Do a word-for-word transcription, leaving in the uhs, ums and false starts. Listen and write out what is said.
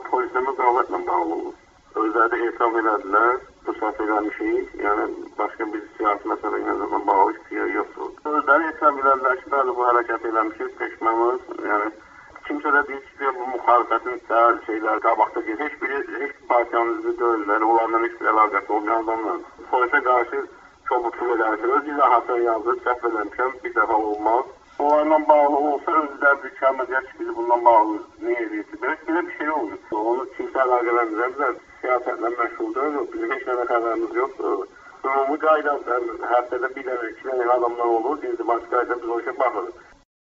polislə müqavimətlə bağlı olur. Özləri də etiraf elədilər, bu səhv eləmişik, yəni başqa bir siyasi məsələ ilə bağlı heç bir yer yoxdur. Özləri etiraf elədilər ki, bəli bu hərəkət eləmişik, peşmanız, yəni kimsə də deyir ki, bu müxalifətin səhər şeylər qabaqda gedir, heç biri, heç bir partiyanızı deyirlər, onlarla heç bir əlaqəsi olmayan adamlar. Polisə qarşı kobudluq eləmişəm, öz izahatını yazıb, səhv eləmişəm, bir dəfə olmaz. Onlarla bağlı olsa özləri bir kəməcək ki, bizi bundan bağlı nə edirdi? Belə bir şey olmuyor. Onu kimsə əlaqələndirəmizlər, siyasətlə məşğuldur, bizim heç nədə xəbərimiz yoxdur. Ümumi qayda həftədə bir dənə, iki dənə adamlar olur, inzibaçı qayda biz o işə baxırıq.